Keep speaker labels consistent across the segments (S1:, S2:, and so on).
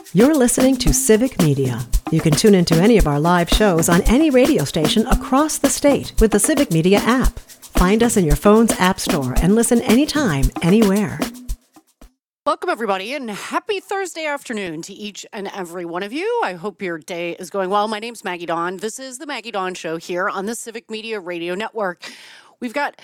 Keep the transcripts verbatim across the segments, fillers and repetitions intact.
S1: You're listening to Civic Media. You can tune into any of our live shows on any radio station across the state with the Civic Media app. Find us in your phone's app store and listen anytime, anywhere.
S2: Welcome, everybody, and happy Thursday afternoon to each and every one of you. I hope your day is going well. My name's Maggie Dawn. This is the Maggie Dawn Show here on the Civic Media Radio Network. We've got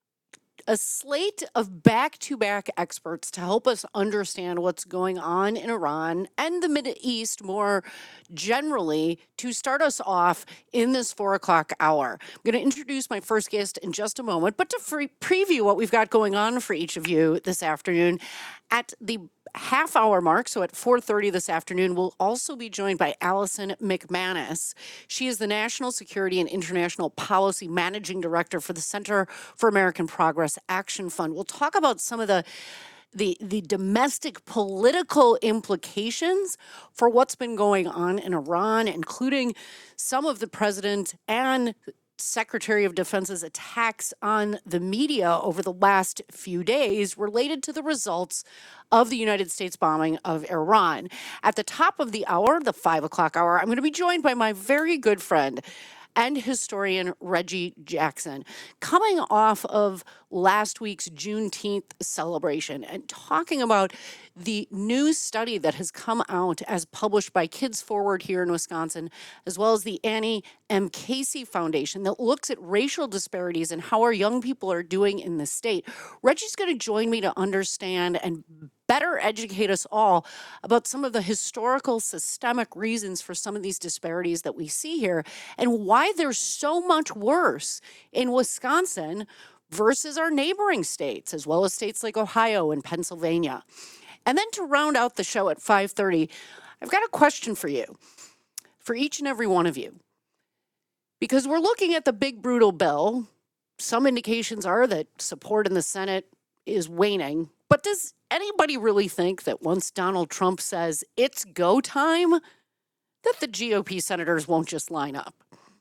S2: a slate of back-to-back experts to help us understand what's going on in Iran and the Middle East more generally to start us off in this four o'clock hour. I'm going to introduce my first guest in just a moment, but to free preview what we've got going on for each of you this afternoon at the half hour mark, so at four thirty this afternoon, we'll also be joined by Allison McManus. She is the National Security and International Policy Managing Director for the Center for American Progress Action Fund. We'll talk about some of the the the domestic political implications for what's been going on in Iran, including some of the president and Secretary of Defense's attacks on the media over the last few days related to the results of the United States bombing of Iran. At the top of the hour, the five o'clock hour, I'm going to be joined by my very good friend and historian Reggie Jackson, coming off of last week's Juneteenth celebration and talking about the new study that has come out as published by Kids Forward here in Wisconsin, as well as the Annie M. Casey Foundation that looks at racial disparities and how our young people are doing in the state. Reggie's going to join me to understand and better educate us all about some of the historical systemic reasons for some of these disparities that we see here and why they're so much worse in Wisconsin versus our neighboring states, as well as states like Ohio and Pennsylvania. And then to round out the show at five thirty, I've got a question for you, for each and every one of you. Because we're looking at the big, brutal bill. Some indications are that support in the Senate is waning. But does anybody really think that once Donald Trump says it's go time, that the G O P senators won't just line up?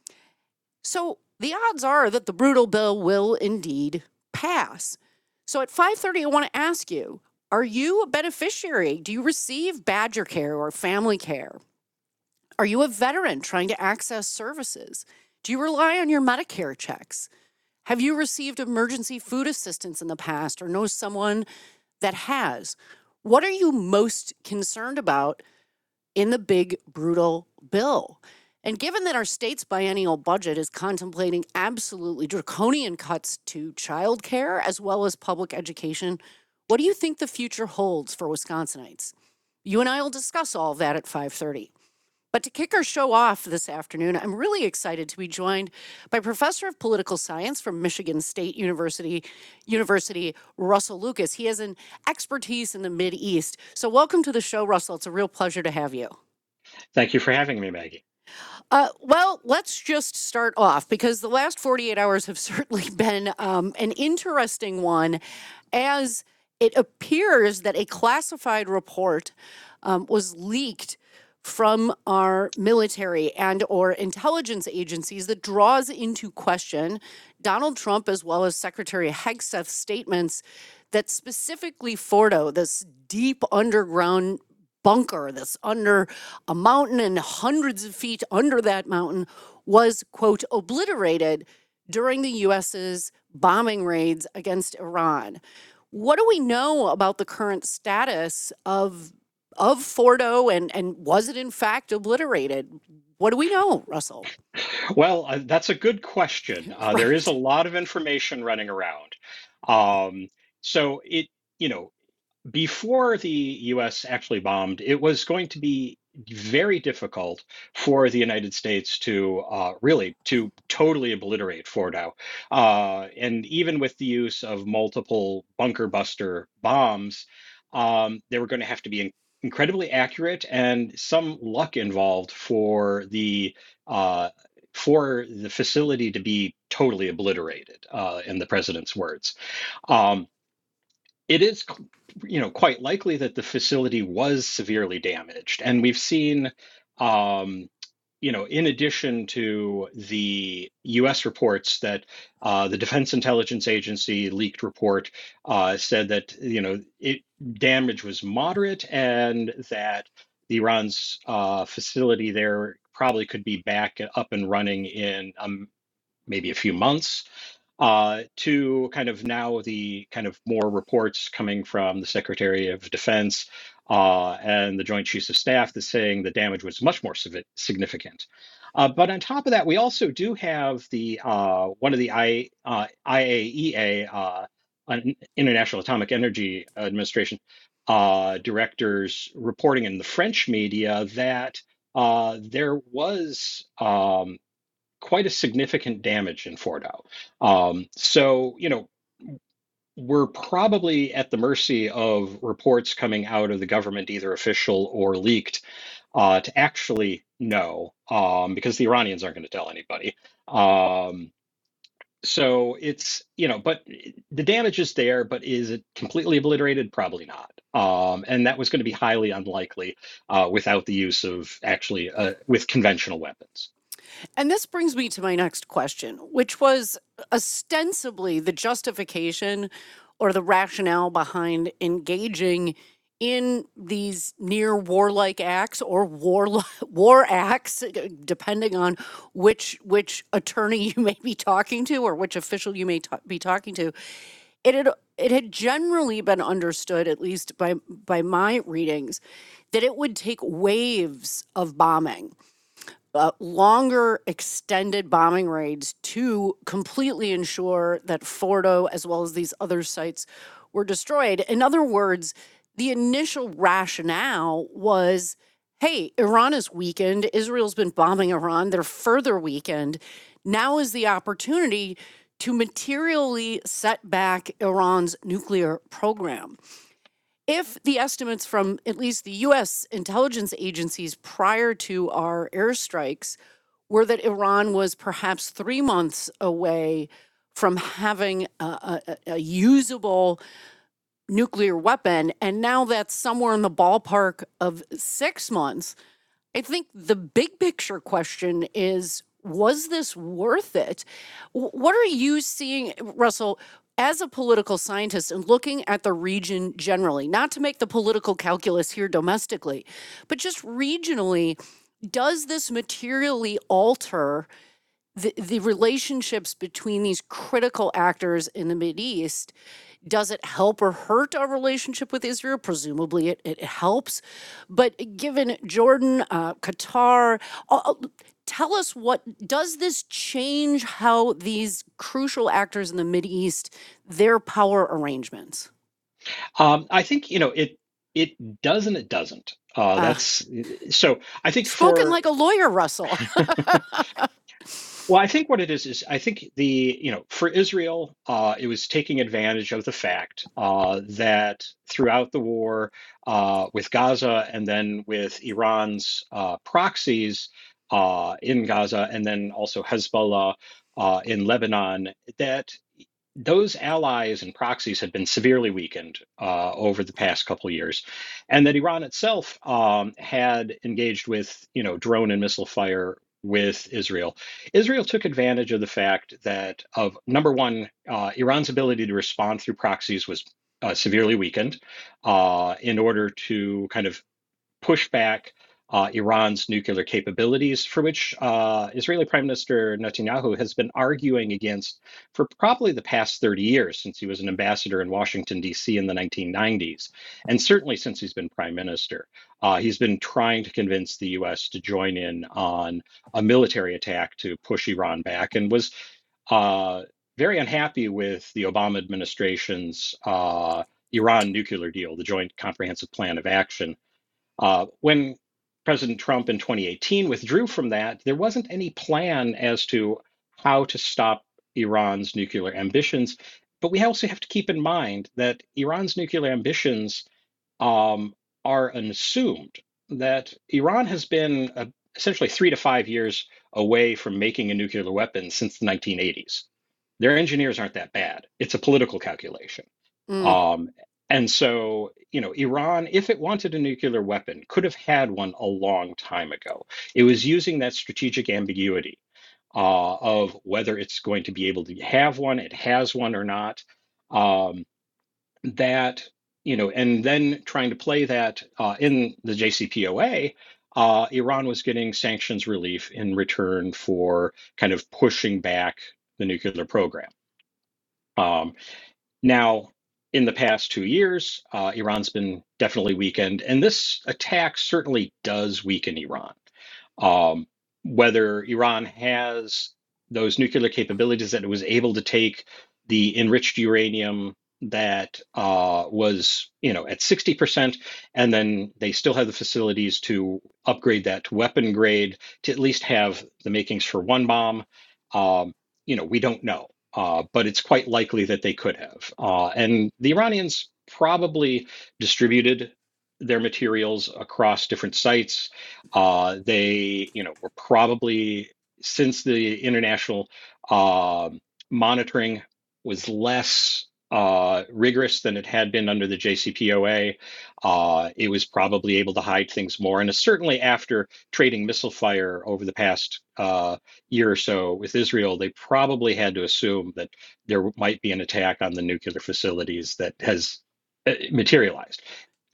S2: So the odds are that the brutal bill will indeed pass. So at five thirty, I want to ask you, are you a beneficiary? Do you receive Badger Care or family care? Are you a veteran trying to access services? Do you rely on your Medicare checks? Have you received emergency food assistance in the past or know someone that has? What are you most concerned about in the big, brutal bill? And given that our state's biennial budget is contemplating absolutely draconian cuts to childcare as well as public education, what do you think the future holds for Wisconsinites? You and I will discuss all of that at five thirty. But to kick our show off this afternoon, I'm really excited to be joined by Professor of Political Science from Michigan State University, University, Russell Lucas. He has an expertise in the Mideast. So welcome to the show, Russell. It's a real pleasure to have you.
S3: Thank you for having me, Maggie.
S2: Uh, well, let's just start off because the last forty-eight hours have certainly been um, an interesting one, as it appears that a classified report um, was leaked from our military and or intelligence agencies that draws into question Donald Trump as well as Secretary Hegseth's statements that specifically Fordo, this deep underground bunker that's under a mountain and hundreds of feet under that mountain, was, quote, obliterated during the U S's bombing raids against Iran. What do we know about the current status of of Fordo, and, and was it in fact obliterated? What do we know, Russell?
S3: Well, uh, that's a good question. Uh,
S2: Right.
S3: There is a lot of information running around. Um, so it, you know, before the U S actually bombed, it was going to be very difficult for the United States to uh, really to totally obliterate Fordo. Uh, and even with the use of multiple bunker buster bombs, um, they were going to have to be in- incredibly accurate and some luck involved for the uh, for the facility to be totally obliterated, uh, in the president's words. Um, it is, you know, quite likely that the facility was severely damaged, and we've seen, um, you know, in addition to the U S reports that uh, the Defense Intelligence Agency leaked report uh, said that, you know, it damage was moderate and that Iran's uh, facility there probably could be back up and running in um, maybe a few months, uh, to kind of now the kind of more reports coming from the Secretary of Defense uh, and the Joint Chiefs of Staff that's saying the damage was much more civi- significant. Uh, but on top of that, we also do have the uh, one of the I, uh, I A E A, uh, an International Atomic Energy Administration uh, directors reporting in the French media that uh, there was um, quite a significant damage in Fordow. Um, so, you know, we're probably at the mercy of reports coming out of the government, either official or leaked, uh, to actually know, um, because the Iranians aren't going to tell anybody. Um, so it's, you know, but the damage is there, but is it completely obliterated? Probably not. Um, and that was going to be highly unlikely uh, without the use of actually uh, with conventional weapons.
S2: And this brings me to my next question, which was ostensibly the justification or the rationale behind engaging in these near warlike acts or war war acts, depending on which which attorney you may be talking to or which official you may ta- be talking to. It had it had generally been understood, at least by by my readings, that it would take waves of bombing, uh, longer extended bombing raids to completely ensure that Fordo, as well as these other sites, were destroyed. In other words, the initial rationale was, hey, Iran is weakened. Israel's been bombing Iran. They're further weakened. Now is the opportunity to materially set back Iran's nuclear program. If the estimates from at least the U S intelligence agencies prior to our airstrikes were that Iran was perhaps three months away from having a, a, a usable nuclear weapon, and now that's somewhere in the ballpark of six months, I think the big picture question is, was this worth it? W- What are you seeing, Russell, as a political scientist and looking at the region generally, not to make the political calculus here domestically, but just regionally, does this materially alter the, the relationships between these critical actors in the Mideast? Does it help or hurt our relationship with Israel? Presumably it, it helps. But given Jordan, uh, Qatar, uh, tell us, what does this change how these crucial actors in the Mideast, their power arrangements?
S3: Um, I think, you know, it it does and it doesn't. Uh,
S2: Uh,
S3: that's so. I think
S2: spoken
S3: for
S2: like a lawyer, Russell.
S3: well, I think what it is is I think the, you know, for Israel, uh, it was taking advantage of the fact uh, that throughout the war uh, with Gaza and then with Iran's uh, proxies uh, in Gaza and then also Hezbollah uh, in Lebanon, that those allies and proxies had been severely weakened uh, over the past couple of years, and that Iran itself um, had engaged with, you know, drone and missile fire with Israel. Israel took advantage of the fact that, of number one, uh, Iran's ability to respond through proxies was uh, severely weakened uh, in order to kind of push back uh, Iran's nuclear capabilities, for which uh, Israeli Prime Minister Netanyahu has been arguing against for probably the past thirty years, since he was an ambassador in Washington, D C in the nineteen nineties, and certainly since he's been prime minister. Uh, he's been trying to convince the U S to join in on a military attack to push Iran back, and was uh, very unhappy with the Obama administration's uh, Iran nuclear deal, the Joint Comprehensive Plan of Action. Uh, when President Trump in twenty eighteen withdrew from that, there wasn't any plan as to how to stop Iran's nuclear ambitions. But we also have to keep in mind that Iran's nuclear ambitions um, are an assumed, that Iran has been uh, essentially three to five years away from making a nuclear weapon since the nineteen eighties. Their engineers aren't that bad. It's a political calculation.
S2: Mm.
S3: Um, and so, you know, Iran, if it wanted a nuclear weapon, could have had one a long time ago. It was using that strategic ambiguity uh, of whether it's going to be able to have one, it has one or not. Um, that you know, and then trying to play that uh, in the J C P O A, uh, Iran was getting sanctions relief in return for kind of pushing back the nuclear program. Um, now, in the past two years, uh, Iran's been definitely weakened, and this attack certainly does weaken Iran. Um, whether Iran has those nuclear capabilities that it was able to take the enriched uranium that uh, was, you know, at sixty percent, and then they still have the facilities to upgrade that to weapon grade to at least have the makings for one bomb. Um, you know, we don't know, uh, but it's quite likely that they could have. Uh, and the Iranians probably distributed their materials across different sites. Uh, they, you know, were probably, since the international uh, monitoring was less uh, rigorous than it had been under the J C P O A, uh, it was probably able to hide things more. And certainly after trading missile fire over the past uh, year or so with Israel, they probably had to assume that there might be an attack on the nuclear facilities that has uh, materialized.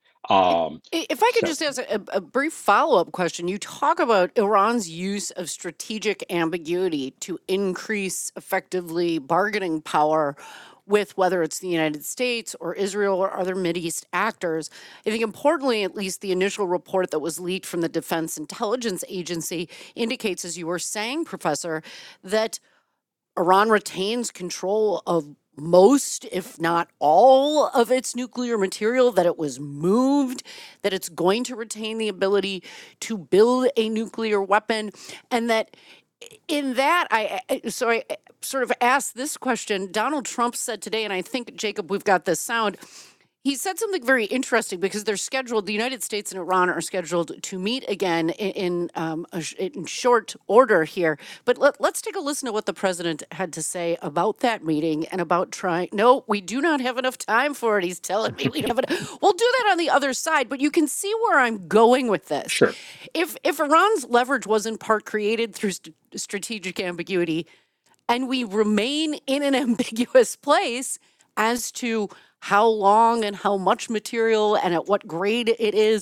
S3: Um,
S2: If I could
S3: so
S2: just ask a, a brief follow up question, you talk about Iran's use of strategic ambiguity to increase effectively bargaining power with whether it's the United States or Israel or other Mideast actors. I think importantly, at least the initial report that was leaked from the Defense Intelligence Agency indicates, as you were saying, Professor, that Iran retains control of most, if not all, of its nuclear material, that it was moved, that it's going to retain the ability to build a nuclear weapon, and that in that, I so I sort of asked this question. Donald Trump said today, and I think, Jacob, we've got this sound. He said something very interesting because they're scheduled, the United States and Iran are scheduled to meet again in, in, um, a, in short order here. But let, let's take a listen to what the president had to say about that meeting and about trying. No, we do not have enough time for it. He's telling me we don't have enough. We'll do that on the other side, but you can see where I'm going with this.
S3: sure.
S2: If, if Iran's leverage was in part created through st- strategic ambiguity, and we remain in an ambiguous place as to how long and how much material and at what grade it is,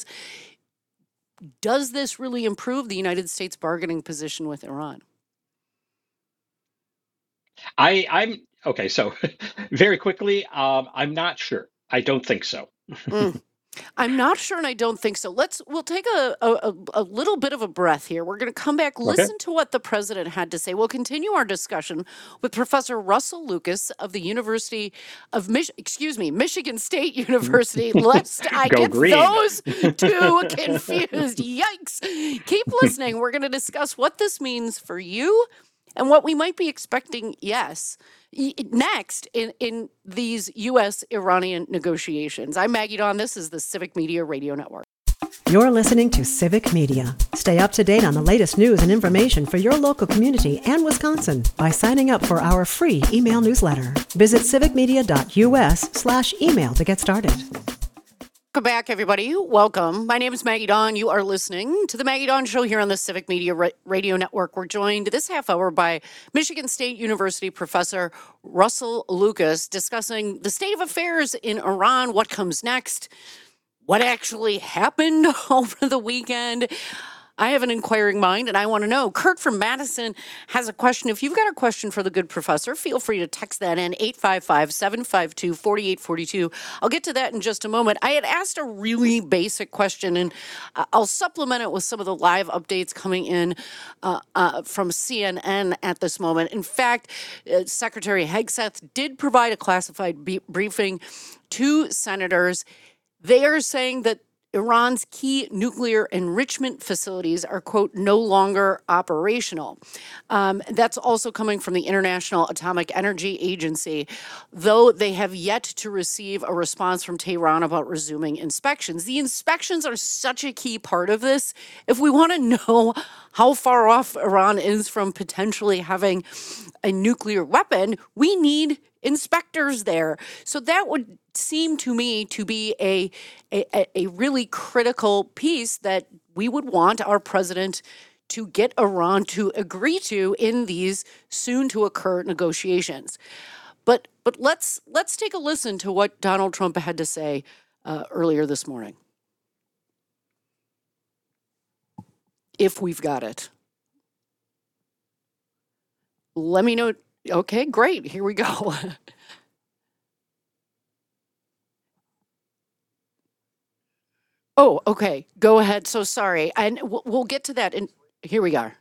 S2: does this really improve the United States bargaining position with Iran?
S3: I, I'm okay. So very quickly, um, I'm not sure. I don't think so.
S2: Mm. I'm not sure, and I don't think so. Let's we'll take a, a, a little bit of a breath here. We're going to come back,
S3: Okay.
S2: listen to what the president had to say. We'll continue our discussion with Professor Russell Lucas of the University of Mich- excuse me, Michigan State University. Lest I
S3: Go
S2: get
S3: green.
S2: those two confused. Yikes! Keep listening. We're going to discuss what this means for you and what we might be expecting. Yes. Next, in, in these U S Iranian negotiations. I'm Maggie Dawn. This is the Civic Media Radio Network.
S1: You're listening to Civic Media. Stay up to date on the latest news and information for your local community and Wisconsin by signing up for our free email newsletter. Visit civicmedia.us slash email to get started.
S2: Welcome back, everybody. Welcome. My name is Maggie Dawn. You are listening to the Maggie Dawn Show here on the Civic Media Ra- Radio Network. We're joined this half hour by Michigan State University professor Russell Lucas discussing the state of affairs in Iran, what comes next, what actually happened over the weekend. I have an inquiring mind, and I want to know. Kurt from Madison has a question. If you've got a question for the good professor, feel free to text that in, eight five five, seven five two, four eight four two. I'll get to that in just a moment. I had asked a really basic question, and I'll supplement it with some of the live updates coming in uh, uh, from C N N at this moment. In fact, uh, Secretary Hegseth did provide a classified b- briefing to senators. They are saying that Iran's key nuclear enrichment facilities are, quote, no longer operational. Um, that's also coming from the International Atomic Energy Agency, though they have yet to receive a response from Tehran about resuming inspections. The inspections are such a key part of this. If we want to know how far off Iran is from potentially having a nuclear weapon, we need inspectors there. So that would seem to me to be a, a, a really critical piece that we would want our president to get Iran to agree to in these soon to occur negotiations. But but let's let's take a listen to what Donald Trump had to say uh, earlier this morning. If we've got it. Let me know. Okay, great. Here we go. Oh, okay. Go ahead. So sorry. And we'll, we'll get to that. And here we are.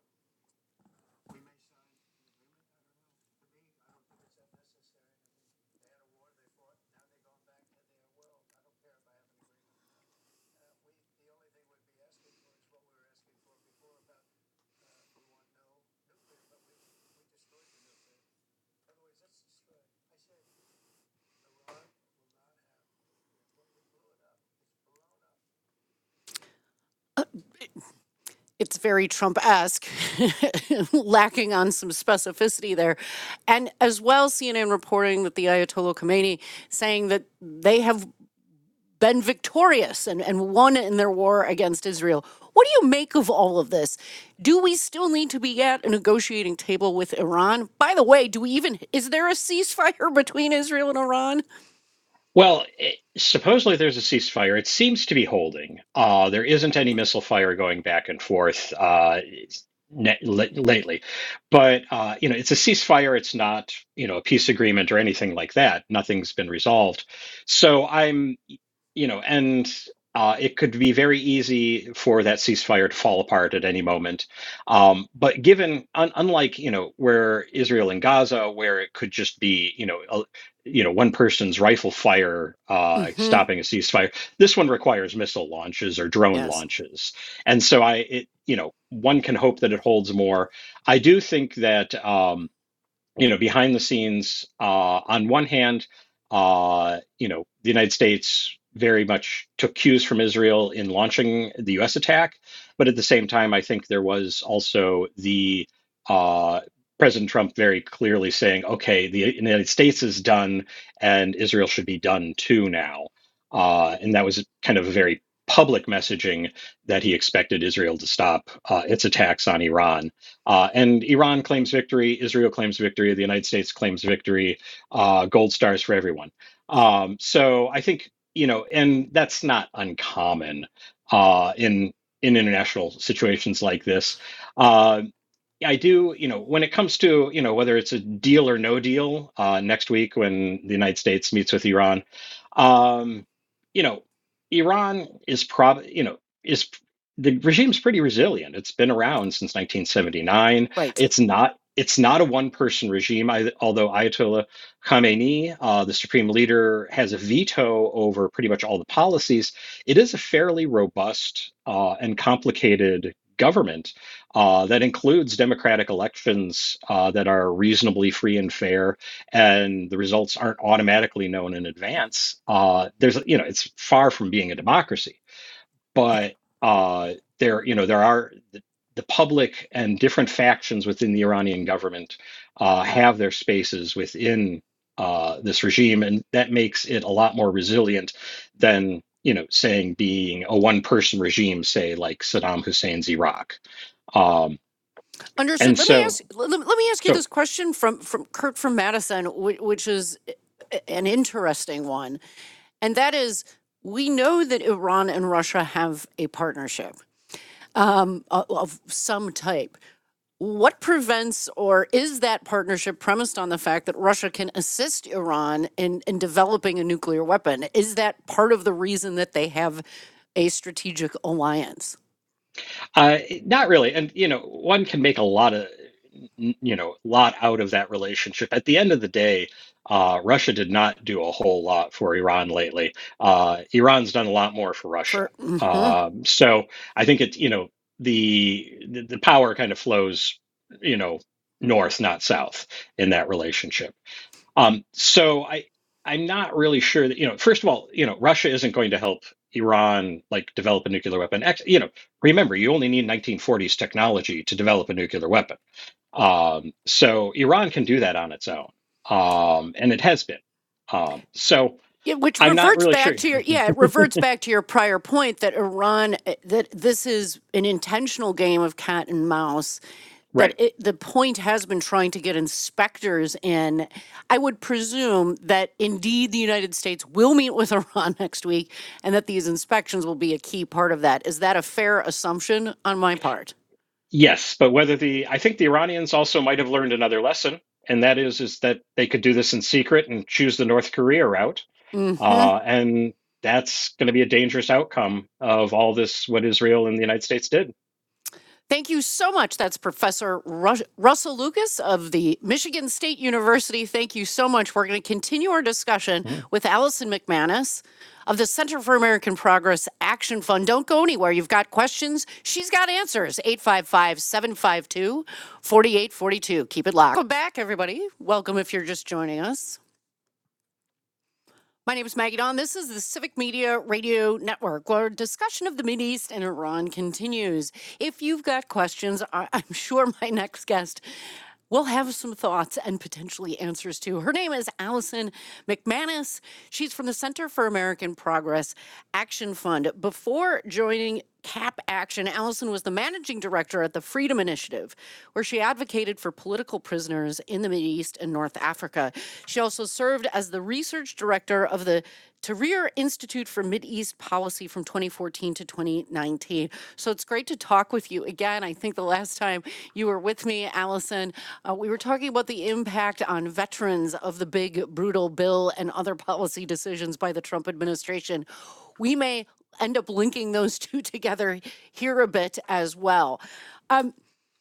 S2: It's very Trump-esque, lacking on some specificity there. And as well, C N N reporting that the Ayatollah Khomeini saying that they have been victorious and, and won in their war against Israel. What do you make of all of this? Do we still need to be at a negotiating table with Iran? By the way, do we even, is there a ceasefire between Israel and Iran?
S3: Well, it, supposedly there's a ceasefire. It seems to be holding. Uh, there isn't any missile fire going back and forth uh, ne- lately, but uh, you know, it's a ceasefire. It's not, you know, a peace agreement or anything like that. Nothing's been resolved. So I'm, you know, and uh, it could be very easy for that ceasefire to fall apart at any moment. Um, but given, un- unlike, you know, where Israel and Gaza, where it could just be, you know, a, you know, one person's rifle fire uh,
S2: Mm-hmm.
S3: stopping a ceasefire. This one requires missile launches or drone
S2: Yes.
S3: launches, and so I, it, you know, one can hope that it holds more. I do think that, um, you know, behind the scenes, uh, on one hand, uh, you know, the United States very much took cues from Israel in launching the U S attack, but at the same time, I think there was also the uh, President Trump very clearly saying, okay, the United States is done and Israel should be done too now. Uh, and that was kind of a very public messaging that he expected Israel to stop uh, its attacks on Iran. Uh, and Iran claims victory, Israel claims victory, the United States claims victory, uh, gold stars for everyone. Um, so I think, you know, and that's not uncommon uh, in in international situations like this. Uh, I do, you know, when it comes to, you know, whether it's a deal or no deal uh, next week when the United States meets with Iran, um, you know, Iran is probably, you know, is the regime's pretty resilient. It's been around since nineteen seventy-nine.
S2: Right.
S3: It's not it's not a one-person regime, I, although Ayatollah Khamenei, uh, the supreme leader, has a veto over pretty much all the policies. It is a fairly robust uh, and complicated government uh, that includes democratic elections uh, that are reasonably free and fair, and the results aren't automatically known in advance. Uh, there's, you know, it's far from being a democracy, but uh, there, you know, there are the, the public and different factions within the Iranian government uh, have their spaces within uh, this regime, and that makes it a lot more resilient than, you know, saying being a one-person regime, say like Saddam Hussein's Iraq. Um,
S2: Understood.
S3: and
S2: Let
S3: so,
S2: me ask. Let, let me ask you
S3: sure.
S2: this question from from Kurt from Madison, which, which is an interesting one, and that is, we know that Iran and Russia have a partnership um, of, of some type. What prevents, or is that partnership premised on the fact that Russia can assist Iran in, in developing a nuclear weapon? Is that part of the reason that they have a strategic alliance?
S3: Uh, not really. And, you know, one can make a lot of, you know, lot out of that relationship. At the end of the day, uh, Russia did not do a whole lot for Iran lately. Uh, Iran's done a lot more for Russia.
S2: For, mm-hmm.
S3: Um, so I think it, you know, the, the the power kind of flows, you know, north, not south in that relationship. Um, so I I'm not really sure that, you know, first of all, you know, Russia isn't going to help Iran like develop a nuclear weapon. Ex- You know, remember, you only need nineteen forties technology to develop a nuclear weapon. Um, so Iran can do that on its own, um, and it has been. Um, so
S2: Yeah, which
S3: I'm not
S2: reverts
S3: really
S2: back
S3: sure.
S2: to your yeah, it reverts back to your prior point that Iran, eh, that this is an intentional game of cat and mouse that
S3: Right.
S2: it, the point has been trying to get inspectors in. I would presume that indeed the United States will meet with Iran next week and that these inspections will be a key part of that. Is that a fair assumption on my part?
S3: Yes, but whether the I think the Iranians also might have learned another lesson, and that is is that they could do this in secret and choose the North Korea route,
S2: Hmm.
S3: uh, and that's going to be a dangerous outcome of all this what Israel and the United States did.
S2: Thank you so much. That's Professor Rus- Russell Lucas of the Michigan State University. Thank you so much. We're going to continue our discussion
S3: Mm.
S2: with Allison McManus of the Center for American Progress Action Fund. Don't go anywhere. You've got questions. She's got answers. eight five five, seven five two, four eight four two. Keep it locked. Welcome back, everybody. Welcome if you're just joining us. My name is Maggie Don. This is the Civic Media Radio Network, where discussion of the Mideast and Iran continues. If you've got questions, I- I'm sure my next guest will have some thoughts and potentially answers too. Her name is Allison McManus. She's from the Center for American Progress Action Fund. Before joining CAP Action, Allison was the managing director at the Freedom Initiative, where she advocated for political prisoners in the Mideast and North Africa. She also served as the research director of the Tahrir Institute for Mideast Policy from twenty fourteen to twenty nineteen. So it's great to talk with you again. I think the last time you were with me, Allison, uh, we were talking about the impact on veterans of the big, brutal bill and other policy decisions by the Trump administration. We may end up linking those two together here a bit as well. Um,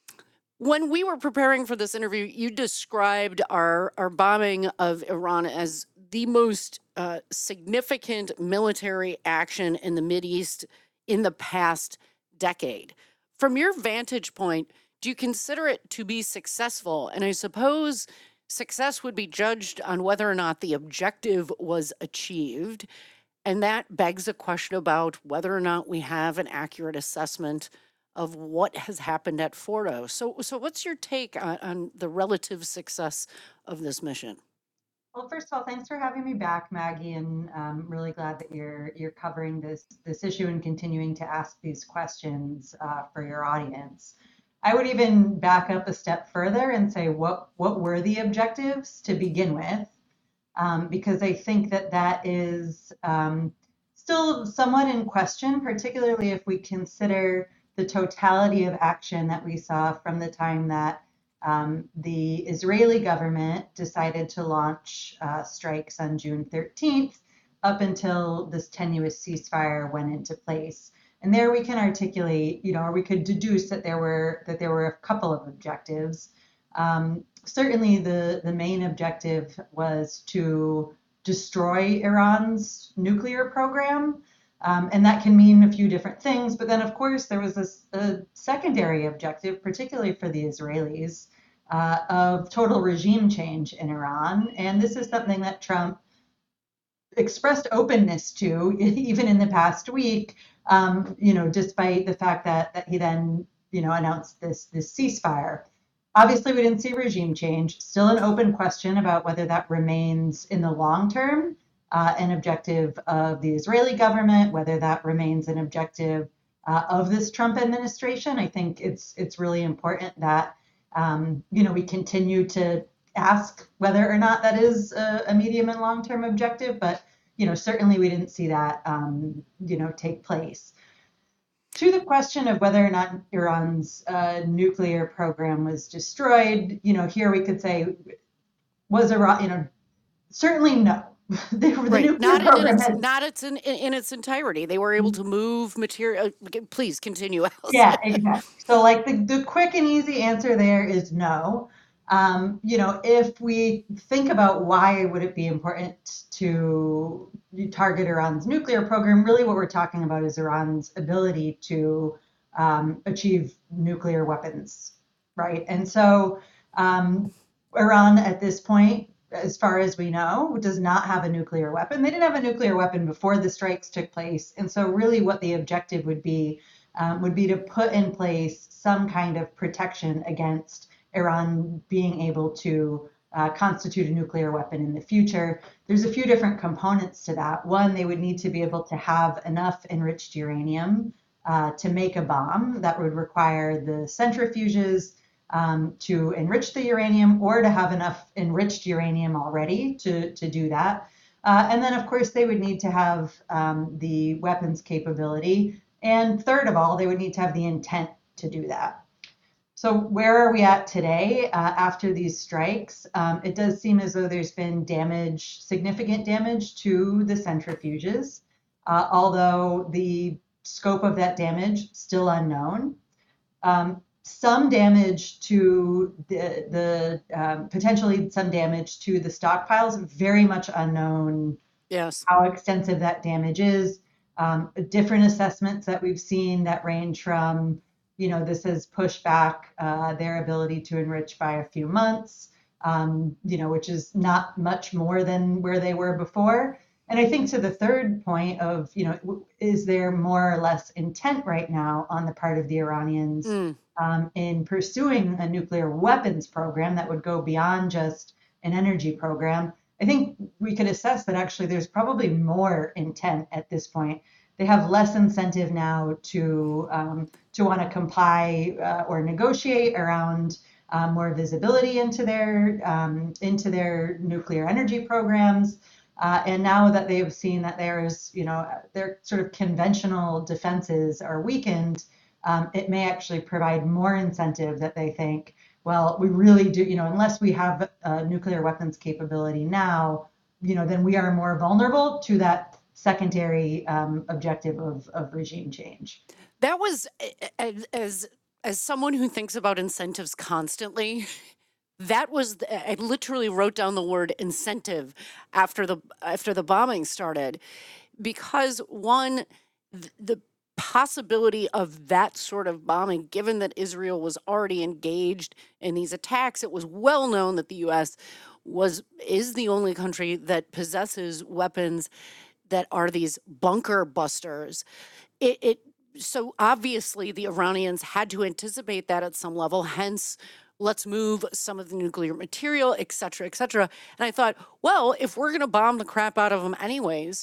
S2: when we were preparing for this interview, you described our, our bombing of Iran as the most uh, significant military action in the Mideast in the past decade. From your vantage point, do you consider it to be successful? And I suppose success would be judged on whether or not the objective was achieved. And that begs a question about whether or not we have an accurate assessment of what has happened at Fordo. So, so what's your take on, on the relative success of this mission?
S4: Well, first of all, thanks for having me back, Maggie, and I'm really glad that you're you're covering this this issue and continuing to ask these questions uh, for your audience. I would even back up a step further and say what what were the objectives to begin with, um, because I think that that is um, still somewhat in question, particularly if we consider the totality of action that we saw from the time that um, the Israeli government decided to launch uh, strikes on June thirteenth up until this tenuous ceasefire went into place. And there we can articulate, you know, or we could deduce that there were that there were a couple of objectives. Um, certainly, the the main objective was to destroy Iran's nuclear program. Um, and that can mean a few different things. But then, of course, there was this a secondary objective, particularly for the Israelis, uh, of total regime change in Iran. And this is something that Trump expressed openness to, even in the past week, um, you know, despite the fact that, that he then, you know, announced this, this ceasefire. Obviously, we didn't see regime change. Still an open question about whether that remains in the long term uh, an objective of the Israeli government, whether that remains an objective uh, of this Trump administration. I think it's it's really important that um, you know we continue to ask whether or not that is a, a medium and long term objective. But you know certainly we didn't see that um, you know take place. To the question of whether or not Iran's uh, nuclear program was destroyed, you know, here we could say, was Iran, you know, certainly no. the, the
S2: Right,
S4: nuclear
S2: not in
S4: program
S2: its
S4: has,
S2: not its in, in, in its entirety. They were able to move material. Please continue, Allison.
S4: yeah, exactly. So, like the, the quick and easy answer there is no. Um, you know, if we think about why would it be important to target Iran's nuclear program, really what we're talking about is Iran's ability to um, achieve nuclear weapons, right? And so um, Iran at this point, as far as we know, does not have a nuclear weapon. They didn't have a nuclear weapon before the strikes took place. And so really what the objective would be um, would be to put in place some kind of protection against Iran being able to uh, constitute a nuclear weapon in the future. There's a few different components to that. One, they would need to be able to have enough enriched uranium uh, to make a bomb that would require the centrifuges um, to enrich the uranium or to have enough enriched uranium already to, to do that. Uh, and then, of course, they would need to have um, the weapons capability. And third of all, they would need to have the intent to do that. So where are we at today uh, after these strikes? Um, it does seem as though there's been damage, significant damage to the centrifuges, uh, although the scope of that damage still unknown. Um, some damage to the, the um, potentially some damage to the stockpiles, very much unknown.
S2: Yes.
S4: How extensive that damage is. Um, different assessments that we've seen that range from, you know, this has pushed back uh, their ability to enrich by a few months, um, you know, which is not much more than where they were before. And I think to the third point of, you know, is there more or less intent right now on the part of the Iranians mm. um, in pursuing a nuclear weapons program that would go beyond just an energy program? I think we could assess that actually there's probably more intent at this point. They have less incentive now to um, to want to comply uh, or negotiate around um, more visibility into their um, into their nuclear energy programs. Uh, and now that they've seen that there's, you know, their sort of conventional defenses are weakened, um, it may actually provide more incentive that they think, well, we really do, you know, unless we have a nuclear weapons capability now, you know, then we are more vulnerable to that secondary um, objective of, of regime change.
S2: That was, as as someone who thinks about incentives constantly, that was, I literally wrote down the word incentive after the after the bombing started, because one, the possibility of that sort of bombing, given that Israel was already engaged in these attacks, it was well known that the U S was is the only country that possesses weapons that are these bunker busters. It, it so obviously the Iranians had to anticipate that at some level, hence let's move some of the nuclear material, et cetera, et cetera. And I thought, well, if we're going to bomb the crap out of them anyways,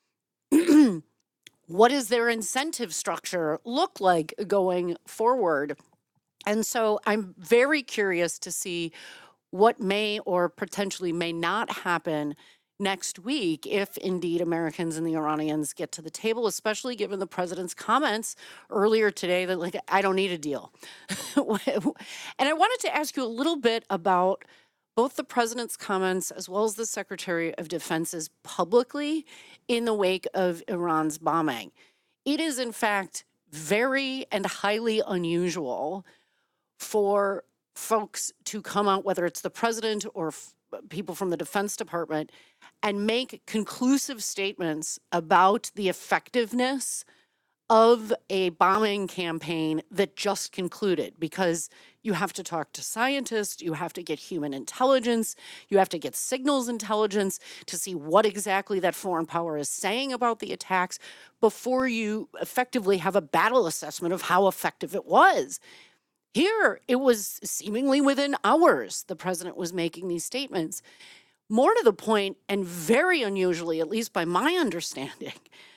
S2: what does their incentive structure look like going forward? And so I'm very curious to see what may or potentially may not happen next week if indeed Americans and the Iranians get to the table, especially given the president's comments earlier today that, like, I don't need a deal. And I wanted to ask you a little bit about both the president's comments as well as the Secretary of Defense's publicly in the wake of Iran's bombing. It is, in fact, very and highly unusual for folks to come out, whether it's the president or f- people from the Defense Department, and make conclusive statements about the effectiveness of a bombing campaign that just concluded, because you have to talk to scientists, you have to get human intelligence, you have to get signals intelligence to see what exactly that foreign power is saying about the attacks before you effectively have a battle assessment of how effective it was. Here, it was seemingly within hours the president was making these statements. More to the point, and very unusually, at least by my understanding,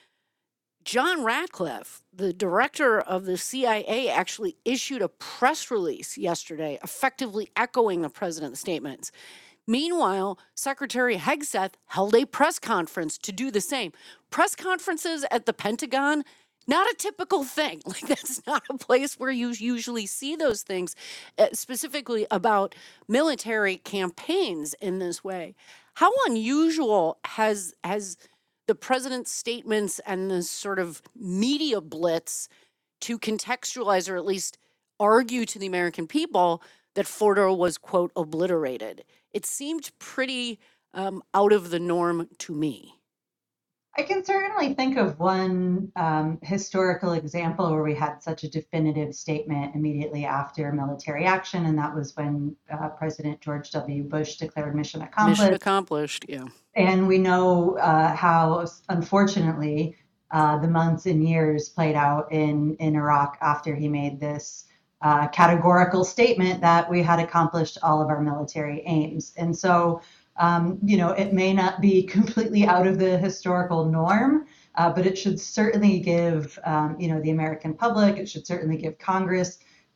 S2: John Ratcliffe, the director of the C I A, actually issued a press release yesterday, effectively echoing the president's statements. Meanwhile, Secretary Hegseth held a press conference to do the same. Press conferences at the Pentagon, not a typical thing. Like, that's not a place where you usually see those things, uh, specifically about military campaigns in this way. How unusual has has the president's statements and the sort of media blitz to contextualize, or at least argue to the American people, that Fordo was, quote, obliterated? It seemed pretty um, out of the norm to me.
S4: I can certainly think of one um, historical example where we had such a definitive statement immediately after military action, and that was when uh, President George W. Bush declared mission accomplished.
S2: Mission accomplished, yeah.
S4: And we know uh, how, unfortunately, uh, the months and years played out in, in Iraq after he made this uh, categorical statement that we had accomplished all of our military aims. And so Um, you know, it may not be completely out of the historical norm, uh, but it should certainly give, um, you know, the American public, it should certainly give Congress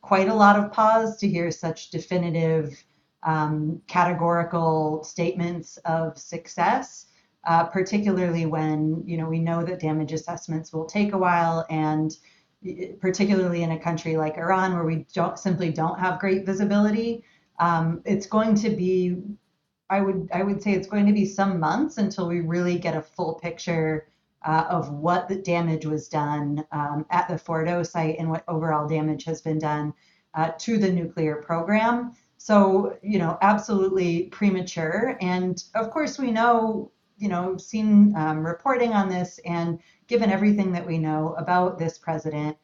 S4: quite a lot of pause to hear such definitive, um, categorical statements of success, uh, particularly when, you know, we know that damage assessments will take a while, and particularly in a country like Iran, where we don't simply don't have great visibility. Um, it's going to be, I would I would say it's going to be some months until we really get a full picture uh, of what the damage was done um, at the Fordo site and what overall damage has been done uh, to the nuclear program. So, you know, absolutely premature. And of course, we know, you know, we've seen um, reporting on this, and given everything that we know about this president,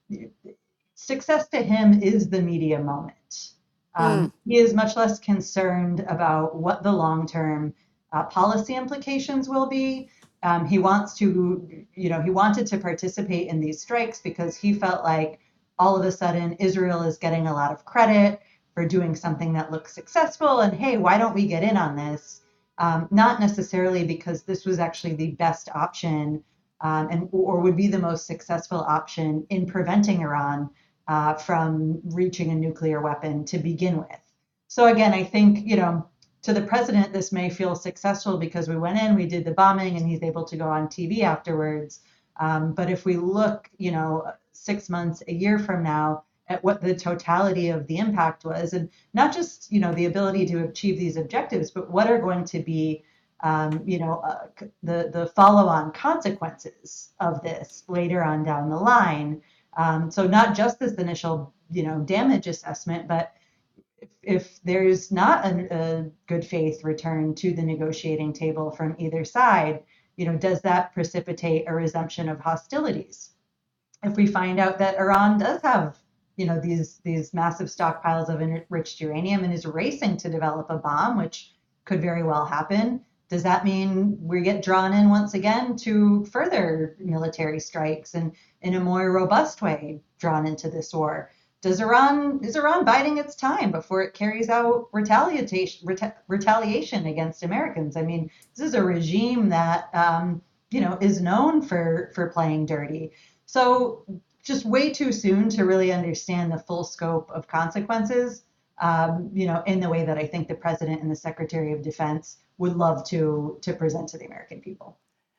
S4: success to him is the media moment. Um,
S2: Mm.
S4: he is much less concerned about what the long-term uh, policy implications will be. Um, he wants to, you know, he wanted to participate in these strikes because he felt like all of a sudden Israel is getting a lot of credit for doing something that looks successful. And hey, why don't we get in on this? Um, not necessarily because this was actually the best option um, and or would be the most successful option in preventing Iran uh, from reaching a nuclear weapon to begin with. So again, I think, you know, to the president, this may feel successful because we went in, we did the bombing, and he's able to go on T V afterwards. Um, but if we look, you know, six months, a year from now, at what the totality of the impact was, and not just, you know, the ability to achieve these objectives, but what are going to be, um, you know, uh, the the follow-on consequences of this later on down the line. Um, so not just this initial, you know, damage assessment, but if, if there's not a, a good faith return to the negotiating table from either side, you know, does that precipitate a resumption of hostilities? If we find out that Iran does have, you know, these these massive stockpiles of enriched uranium and is racing to develop a bomb, which could very well happen, does that mean we get drawn in once again to further military strikes and in a more robust way drawn into this war? Does Iran is Iran biding its time before it carries out retaliation reta- retaliation against Americans? I mean, this is a regime that um, you know is known for for playing dirty. So just way too soon to really understand the full scope of consequences, um, you know, in the way that I think the president and the Secretary of Defense would love to to present to the American people.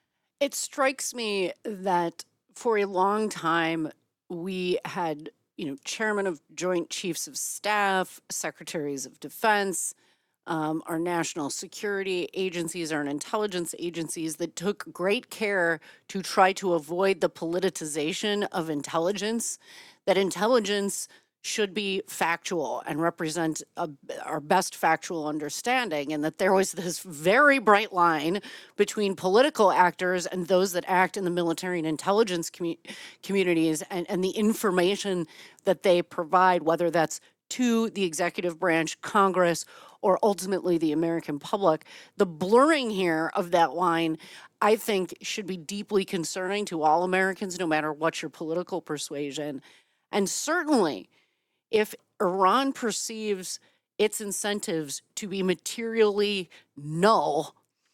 S2: It strikes me that for a long time we had, you know, chairmen of Joint Chiefs of Staff, secretaries of defense, um, our national security agencies, our intelligence agencies that took great care to try to avoid the politicization of intelligence, that intelligence should be factual and represent a, our best factual understanding, and that there was this very bright line between political actors and those that act in the military and intelligence commu- communities and, and the information that they provide, whether that's to the executive branch, Congress, or ultimately the American public. The blurring here of that line, I think, should be deeply concerning to all Americans, no matter what your political persuasion. And certainly, if Iran perceives its incentives to be materially null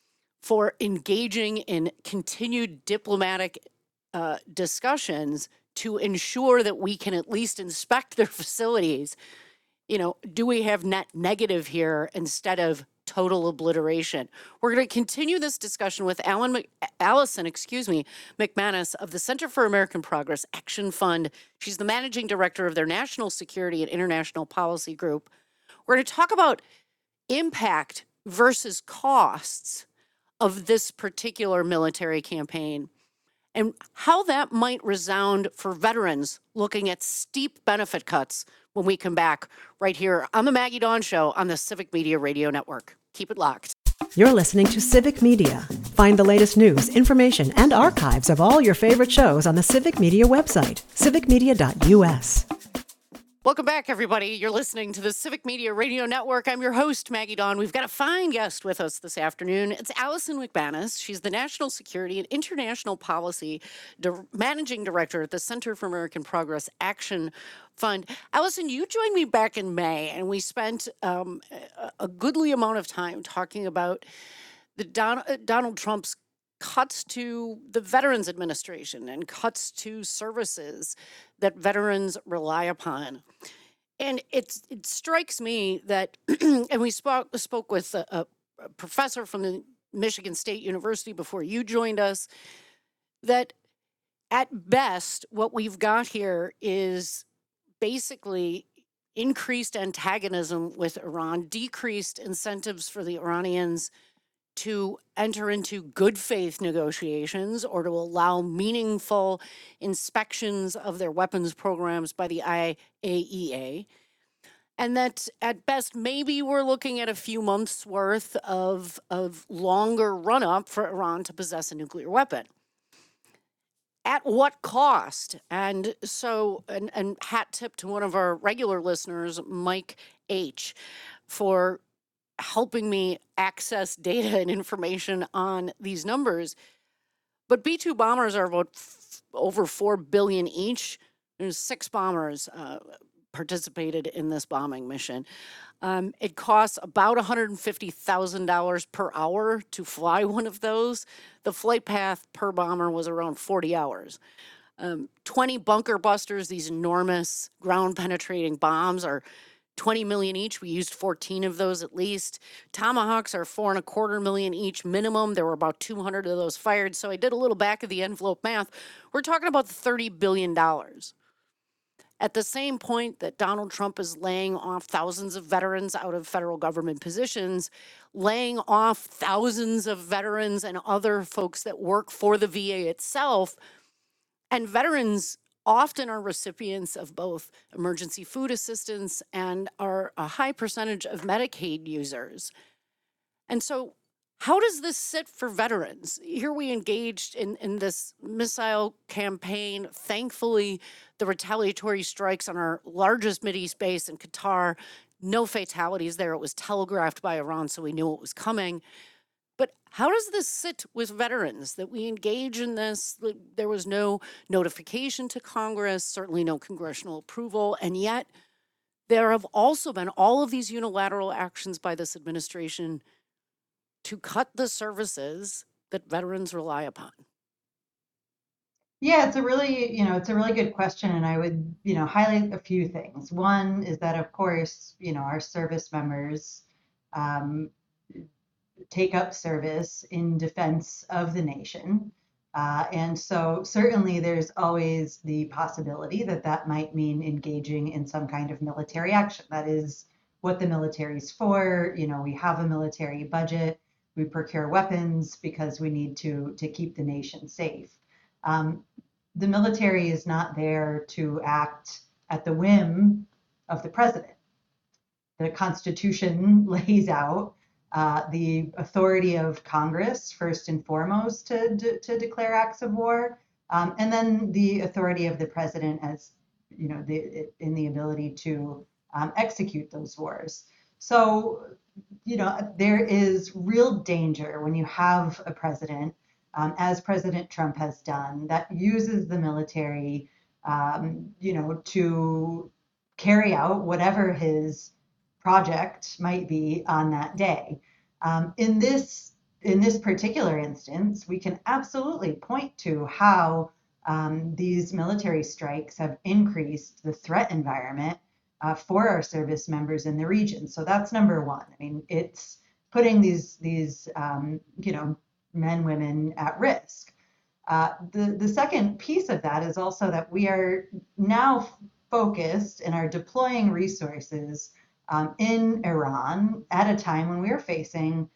S2: for engaging in continued diplomatic uh, discussions to ensure that we can at least inspect their facilities, you know, do we have net negative here instead of total obliteration? We're going to continue this discussion with Alan Mc- Allison, excuse me, McManus of the Center for American Progress Action Fund. She's the managing director of their National Security and International Policy Group. We're going to talk about impact versus costs of this particular military campaign and how that might resound for veterans looking at steep benefit cuts when we come back right here on the Maggie Dawn Show on the Civic Media Radio Network. Keep it locked.
S1: You're listening to Civic Media. Find the latest news, information, and archives of all your favorite shows on the Civic Media website, civic media dot u s.
S2: Welcome back, everybody. You're listening to the Civic Media Radio Network. I'm your host, Maggie Dawn. We've got a fine guest with us this afternoon. It's Allison McManus. She's the National Security and International Policy Di- Managing Director at the Center for American Progress Action Fund. Allison, you joined me back in May, and we spent um, a, a goodly amount of time talking about the Don- Donald Trump's cuts to the Veterans Administration and cuts to services that veterans rely upon. And it's it strikes me that, and we spoke spoke with a, a professor from the Michigan State University before you joined us, that at best what we've got here is basically increased antagonism with Iran, decreased incentives for the Iranians to enter into good faith negotiations or to allow meaningful inspections of their weapons programs by the I A E A. And that at best, maybe we're looking at a few months worth of, of longer run up for Iran to possess a nuclear weapon. At what cost? And so, and, and hat tip to one of our regular listeners, Mike H., for helping me access data and information on these numbers. But B two bombers are about f- over four billion each. There's six bombers uh, participated in this bombing mission. Um, it costs about one hundred fifty thousand dollars per hour to fly one of those. The flight path per bomber was around forty hours. Um, twenty bunker busters, these enormous ground penetrating bombs, are twenty million each. We used fourteen of those at least. Tomahawks are four and a quarter million each minimum. There were about two hundred of those fired. So I did a little back of the envelope math. We're talking about thirty billion dollars. At the same point that Donald Trump is laying off thousands of veterans out of federal government positions, laying off thousands of veterans and other folks that work for the V A itself, and veterans often are recipients of both emergency food assistance and are a high percentage of Medicaid users. And so how does this sit for veterans? Here we engaged in, in this missile campaign. Thankfully, the retaliatory strikes on our largest Mideast base in Qatar, no fatalities there. It was telegraphed by Iran, so we knew it was coming. But how does this sit with veterans that we engage in this? There was no notification to Congress, certainly no congressional approval, and yet there have also been all of these unilateral actions by this administration to cut the services that veterans rely upon.
S4: Yeah, it's a really, you know, it's a really good question, and I would, you know, highlight a few things. One is that, of course, you know, our service members um, take up service in defense of the nation. Uh, and so certainly there's always the possibility that that might mean engaging in some kind of military action. That is what the military's for. You know, we have a military budget. We procure weapons because we need to, to keep the nation safe. Um, the military is not there to act at the whim of the president. The Constitution lays out uh, the authority of Congress, first and foremost, to, to, to declare acts of war, um, and then the authority of the president as, you know, the, in the ability to um, execute those wars. So, you know, there is real danger when you have a president, um, as President Trump has done, that uses the military, um, you know, to carry out whatever his project might be on that day. Um, in this in this particular instance, we can absolutely point to how um, these military strikes have increased the threat environment uh, for our service members in the region. So that's number one. I mean, it's putting these these um, you know men, women at risk. Uh, the the second piece of that is also that we are now focused and are deploying resources um, in Iran at a time when we are facing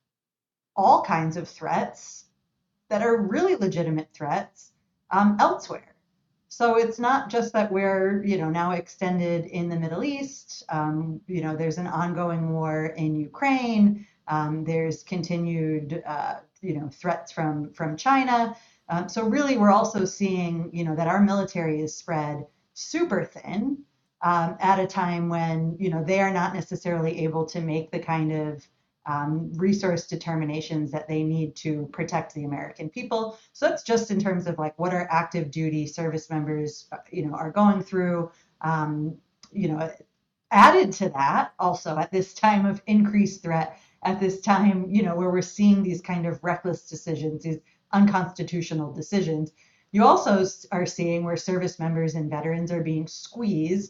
S4: all kinds of threats that are really legitimate threats um, elsewhere. So it's not just that we're, you know, now extended in the Middle East. Um, you know, there's an ongoing war in Ukraine. Um, there's continued, uh, you know, threats from from China. Um, so really, we're also seeing, you know, that our military is spread super thin um, at a time when, you know, they are not necessarily able to make the kind of um, resource determinations that they need to protect the American people. So that's just in terms of like what our active duty service members, you know, are going through. Um, you know, added to that, also at this time of increased threat, at this time, you know, where we're seeing these kind of reckless decisions, these unconstitutional decisions, you also are seeing where service members and veterans are being squeezed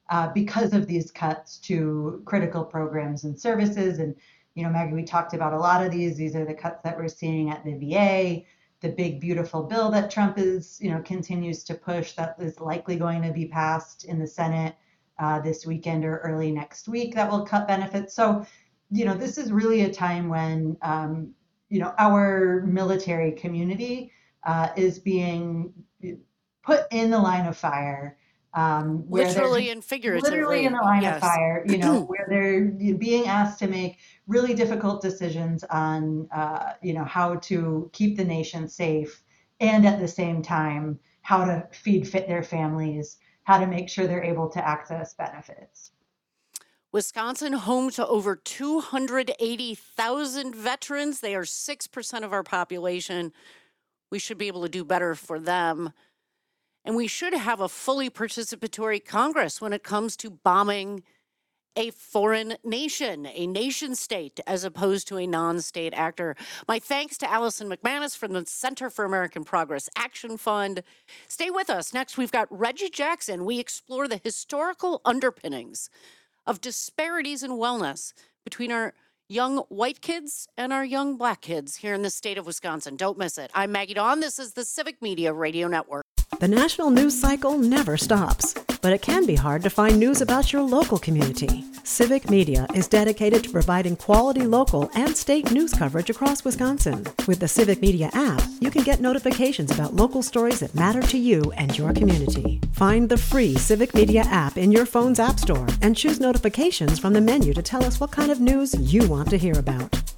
S4: uh, because of these cuts to critical programs and services. And, you know, Maggie, we talked about a lot of these. These are the cuts that we're seeing at the V A, the big, beautiful bill that Trump is, you know, continues to push that is likely going to be passed in the Senate uh, this weekend or early next week that will cut benefits. So, you know, this is really a time when, um, you know, our military community uh, is being put in the line of fire. Um, where
S2: literally and figuratively.
S4: Literally in the line
S2: yes.
S4: of fire, you know, where they're being asked to make really difficult decisions on, uh, you know, how to keep the nation safe, and at the same time, how to feed fit their families, how to make sure they're able to access benefits.
S2: Wisconsin, home to over two hundred eighty thousand veterans. They are six percent of our population. We should be able to do better for them. And we should have a fully participatory Congress when it comes to bombing a foreign nation, a nation state, as opposed to a non-state actor. My thanks to Allison McManus from the Center for American Progress Action Fund. Stay with us. Next, we've got Reggie Jackson. We explore the historical underpinnings of disparities in wellness between our young white kids and our young black kids here in the state of Wisconsin. Don't miss it. I'm Maggie Dawn. This is the Civic Media Radio Network.
S1: The national news cycle never stops, but it can be hard to find news about your local community. Civic Media is dedicated to providing quality local and state news coverage across Wisconsin. With the Civic Media app, you can get notifications about local stories that matter to you and your community. Find the free Civic Media app in your phone's app store and choose notifications from the menu to tell us what kind of news you want to hear about.